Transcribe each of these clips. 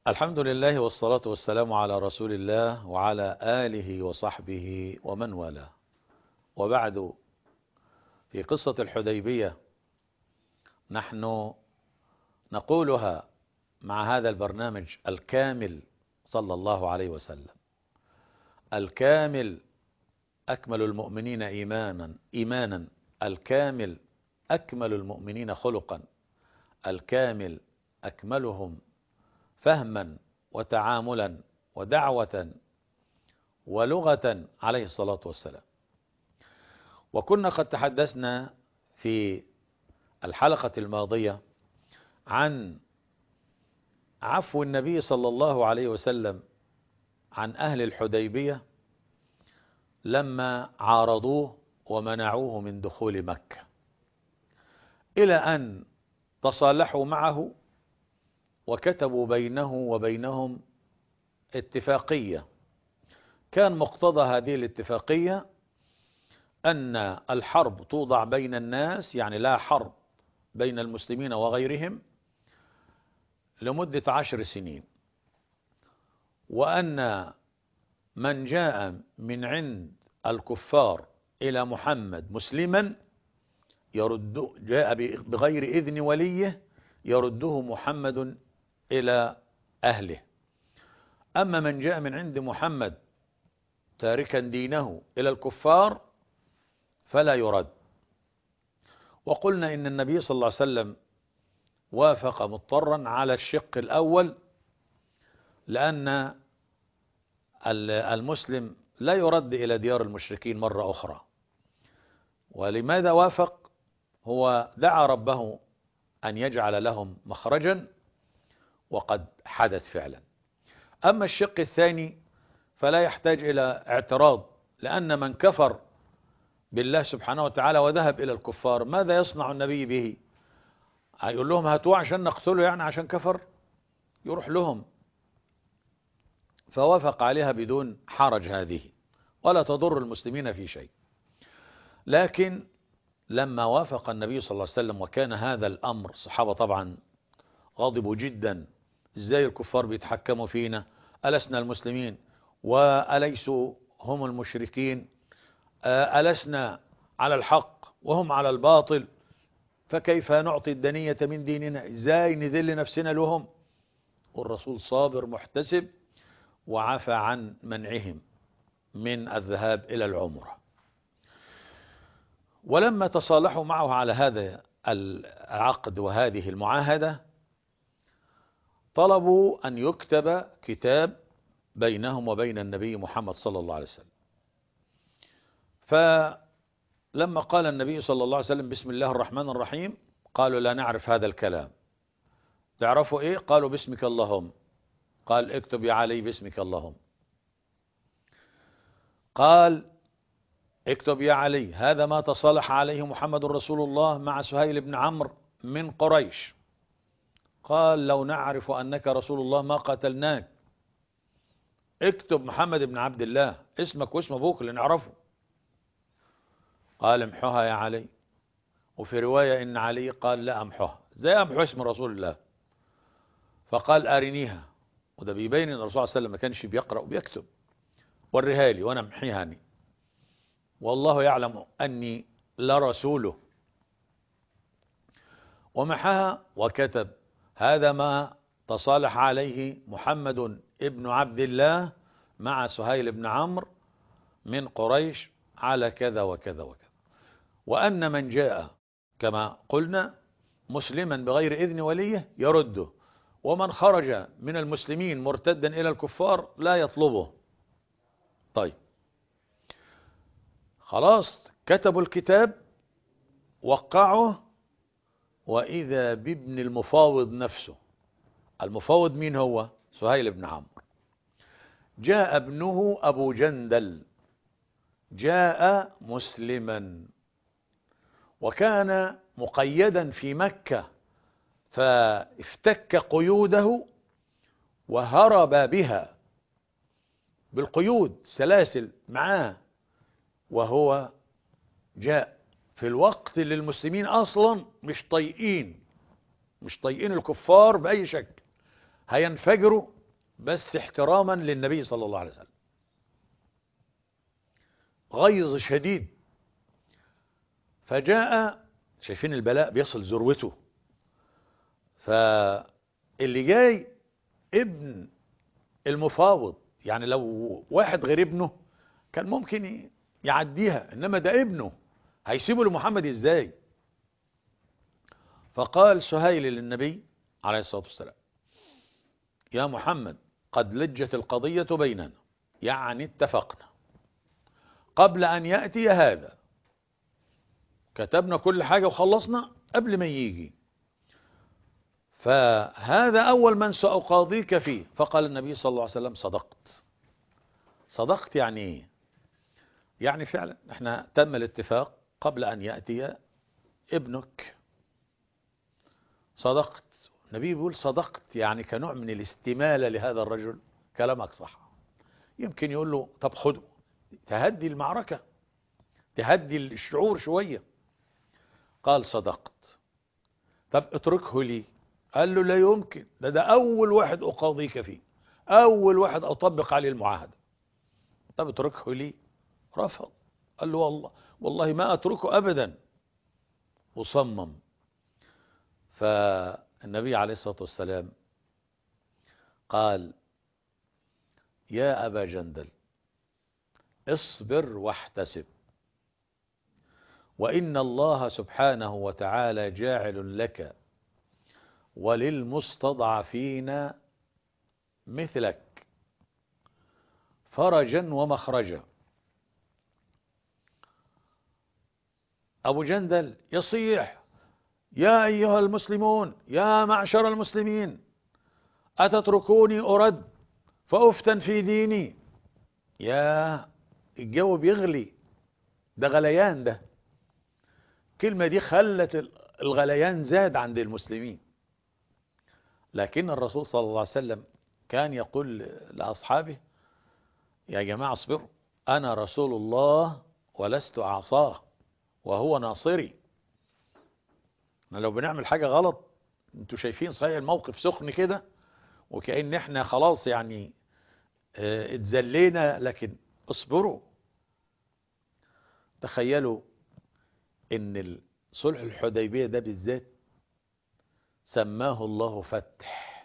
الحمد لله والصلاة والسلام على رسول الله وعلى آله وصحبه ومن والاه. وبعد، في قصة الحديبية نحن نقولها مع هذا البرنامج الكامل صلى الله عليه وسلم، الكامل أكمل المؤمنين إيمانا، الكامل أكمل المؤمنين خلقا، الكامل أكملهم فهما وتعاملا ودعوة ولغة عليه الصلاة والسلام. وكنا قد تحدثنا في الحلقة الماضية عن عفو النبي صلى الله عليه وسلم عن أهل الحديبية لما عارضوه ومنعوه من دخول مكة، إلى أن تصالحوا معه وكتبوا بينه وبينهم اتفاقية. كان مقتضى هذه الاتفاقية أن الحرب توضع بين الناس، يعني لا حرب بين المسلمين وغيرهم لمدة 10 سنين، وأن من جاء من عند الكفار إلى محمد مسلما جاء بغير إذن وليه يرده محمد إلى أهله. أما من جاء من عند محمد تاركا دينه إلى الكفار فلا يرد. وقلنا إن النبي صلى الله عليه وسلم وافق مضطرا على الشق الأول، لأن المسلم لا يرد إلى ديار المشركين مرة أخرى. ولماذا وافق؟ هو دعا ربه أن يجعل لهم مخرجا، وقد حدث فعلا. أما الشق الثاني فلا يحتاج إلى اعتراض، لأن من كفر بالله سبحانه وتعالى وذهب إلى الكفار ماذا يصنع النبي به؟ هيقول لهم هاتوه عشان نقتله، يعني عشان كفر؟ يروح لهم. فوافق عليها بدون حرج هذه، ولا تضر المسلمين في شيء. لكن لما وافق النبي صلى الله عليه وسلم وكان هذا الأمر، الصحابة طبعا غضبوا جدا. ازاي الكفار بيتحكموا فينا؟ ألسنا المسلمين وأليسوا هم المشركين؟ ألسنا على الحق وهم على الباطل؟ فكيف نعطي الدنية من ديننا؟ ازاي نذل نفسنا لهم؟ والرسول صابر محتسب وعفى عن منعهم من الذهاب إلى العمرة. ولما تصالحوا معه على هذا العقد وهذه المعاهدة، طلبوا أن يكتب كتاب بينهم وبين النبي محمد صلى الله عليه وسلم. فلما قال النبي صلى الله عليه وسلم بسم الله الرحمن الرحيم، قالوا لا نعرف هذا الكلام. تعرفوا ايه؟ قالوا باسمك اللهم. قال اكتب يا علي باسمك اللهم. قال اكتب يا علي هذا ما تصالح عليه محمد رسول الله مع سهيل بن عمرو من قريش. قال لو نعرف أنك رسول الله ما قتلناك. اكتب محمد بن عبد الله، اسمك واسم أبوك اللي نعرفه. قال امحوها يا علي. وفي رواية إن علي قال لا أمحوها. زي أمحو اسم رسول الله؟ فقال أرنيها. وده بيبين أن الرسول صلى الله عليه وسلم ما كانش بيقرأ وبيكتب. وريها لي وأنا امحيها، والله يعلم أني لرسوله. ومحها وكتب هذا ما تصالح عليه محمد ابن عبد الله مع سهيل بن عمرو من قريش على كذا وكذا وكذا، وأن من جاء كما قلنا مسلما بغير إذن وليه يرده، ومن خرج من المسلمين مرتدا إلى الكفار لا يطلبه. طيب خلاص، كتبوا الكتاب وقعه، وإذا بابن المفاوض نفسه. المفاوض مين هو؟ سهيل بن عمرو. جاء ابنه أبو جندل، جاء مسلما، وكان مقيدا في مكة، فافتك قيوده وهرب بها بالقيود، سلاسل معاه، وهو جاء في الوقت اللي المسلمين أصلا مش طايقين الكفار بأي شكل، هينفجروا بس احتراما للنبي صلى الله عليه وسلم. غيظ شديد. فجاء، شايفين البلاء بيصل ذروته، فاللي جاي ابن المفاوض، يعني لو واحد غير ابنه كان ممكن يعديها، انما ده ابنه، هيسيبه لمحمد ازاي؟ فقال سهيل للنبي عليه الصلاة والسلام: يا محمد، قد لجت القضية بيننا، يعني اتفقنا قبل أن يأتي هذا، كتبنا كل حاجة وخلصنا قبل ما يجي، فهذا أول من سأقاضيك فيه. فقال النبي صلى الله عليه وسلم: صدقت. صدقت يعني ايه؟ يعني فعلا احنا تم الاتفاق قبل أن يأتي ابنك. صدقت. النبي بيقول صدقت يعني كنوع من الاستمالة لهذا الرجل، كلامك صح. يمكن يقول له طب خده، تهدي المعركة، تهدي الشعور شوية. قال صدقت. طب اتركه لي. قال له لا يمكن، ده أول واحد أقاضيك فيه، أول واحد أطبق عليه المعاهدة. طب اتركه لي. رفض. قال له والله ما أتركه أبدا. وصمم. فالنبي عليه الصلاة والسلام قال: يا أبا جندل، اصبر واحتسب، وإن الله سبحانه وتعالى جاعل لك وللمستضعفين مثلك فرجا ومخرجا. أبو جندل يصيح: يا أيها المسلمون، يا معشر المسلمين، أتتركوني أرد فأفتن في ديني؟ يا الجو بيغلي، ده غليان، ده كلمة دي خلت الغليان زاد عند المسلمين. لكن الرسول صلى الله عليه وسلم كان يقول لأصحابه: يا جماعة اصبروا، أنا رسول الله ولست أعصاه، وهو ناصري. لو بنعمل حاجة غلط، انتوا شايفين صحيح الموقف سخن كده، وكأن احنا خلاص يعني اتذلينا، لكن اصبروا. تخيلوا ان صلح الحديبية ده بالذات سماه الله فتح،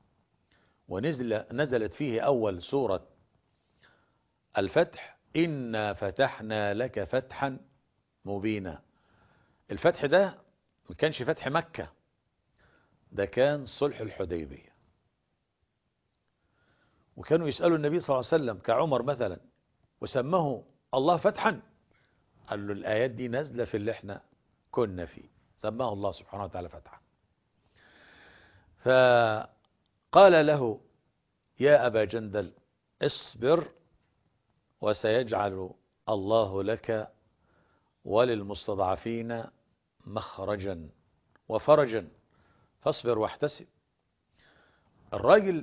نزلت فيه أول سورة الفتح: إنا فتحنا لك فتحا مبينا. الفتح ده ما كانش فتح مكة، ده كان صلح الحديبية. وكانوا يسألوا النبي صلى الله عليه وسلم كعمر مثلا: وسماه الله فتحا؟ قال له الآيات دي نازلة في اللي احنا كنا فيه، سماه الله سبحانه وتعالى فتحا. فقال له: يا أبا جندل، اصبر وسيجعل الله لك وللمستضعفين مخرجا وفرجا، فاصبر واحتسب. الراجل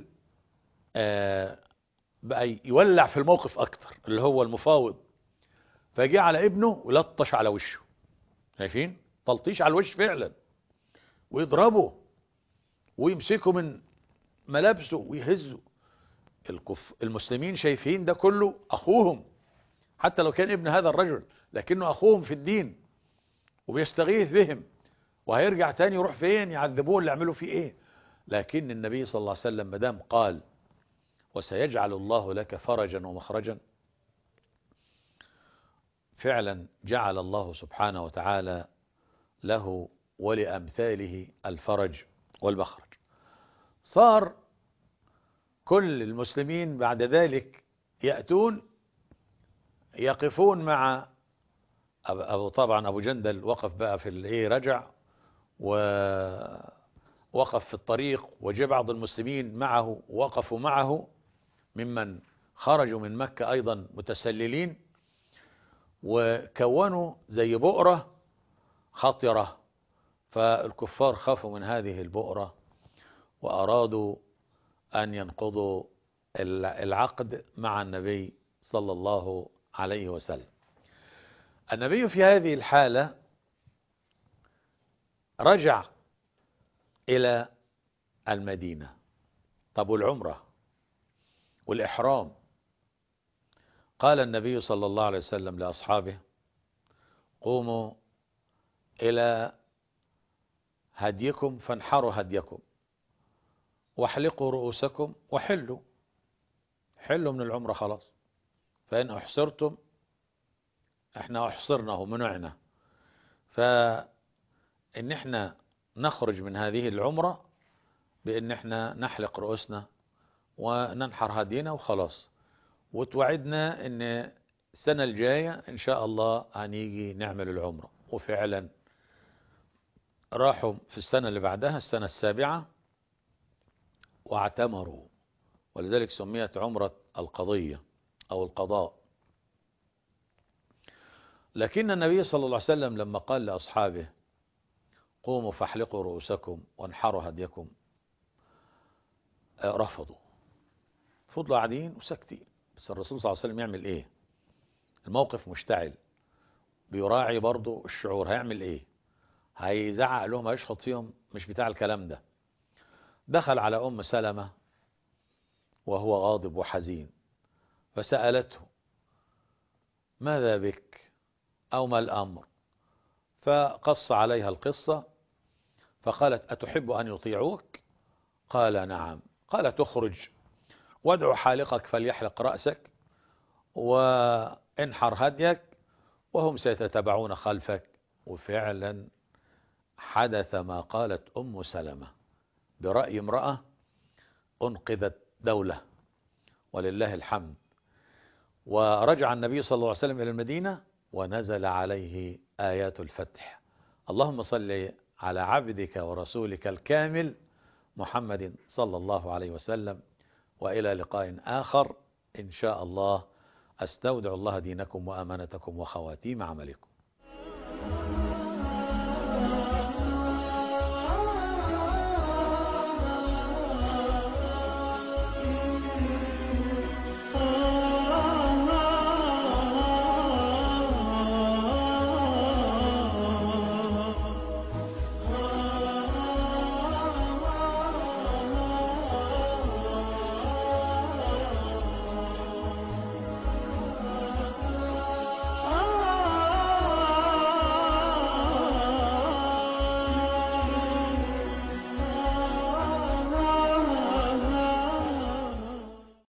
بقى يولع في الموقف أكتر، اللي هو المفاوض، فجاء على ابنه ولطش على وشه. شايفين تلطيش على الوش فعلا، ويضربه ويمسكه من ملابسه ويهزه. المسلمين شايفين ده كله أخوهم، حتى لو كان ابن هذا الرجل، لكنه أخوهم في الدين وبيستغيث بهم، وهيرجع تاني يروح فين؟ يعذبوه اللي يعملوا فيه ايه؟ لكن النبي صلى الله عليه وسلم مدام قال: وسيجعل الله لك فرجا ومخرجا، فعلا جعل الله سبحانه وتعالى له ولأمثاله الفرج والمخرج. صار كل المسلمين بعد ذلك يأتون يقفون مع طبعا أبو جندل وقف بقى في رجع ووقف في الطريق، وجاء بعض المسلمين معه وقفوا معه ممن خرجوا من مكة أيضا متسللين، وكونوا زي بؤرة خطرة. فالكفار خافوا من هذه البؤرة وأرادوا أن ينقضوا العقد مع النبي صلى الله عليه وسلم. النبي في هذه الحالة رجع إلى المدينة. طب والعمرة؟ والإحرام. قال النبي صلى الله عليه وسلم لأصحابه: قوموا إلى هديكم فانحروا هديكم واحلقوا رؤوسكم وحلوا من العمرة خلاص. فإن أحصرتم، احنا أحصرنا ومنعنا، فإن احنا نخرج من هذه العمرة بإن احنا نحلق رؤوسنا وننحر هدينا وخلاص. وتوعدنا إن السنة الجاية إن شاء الله هنيجي نعمل العمرة. وفعلا راحوا في السنة اللي بعدها، السنة السابعة، واعتمروا، ولذلك سميت عمرة القضية أو القضاء. لكن النبي صلى الله عليه وسلم لما قال لأصحابه: قوموا فاحلقوا رؤوسكم وانحروا هديكم، رفضوا، فضلوا قاعدين وساكتين. بس الرسول صلى الله عليه وسلم يعمل ايه؟ الموقف مشتعل، بيراعي برضو الشعور. هيعمل ايه؟ هيزعق لهم، هيشخط فيهم؟ مش بتاع الكلام ده. دخل على أم سلمة وهو غاضب وحزين، فسألته: ماذا بك؟ أو ما الأمر؟ فقص عليها القصة، فقالت: أتحب أن يطيعوك؟ قال: نعم. قال: تخرج وادعو حالقك فليحلق رأسك وانحر هديك وهم سيتتبعون خلفك. وفعلا حدث ما قالت أم سلمة. برأي امرأة أنقذت دولة، ولله الحمد. ورجع النبي صلى الله عليه وسلم إلى المدينة ونزل عليه آيات الفتح. اللهم صل على عبدك ورسولك الكامل محمد صلى الله عليه وسلم. وإلى لقاء آخر إن شاء الله. أستودع الله دينكم وأمانتكم وخواتيم عملكم.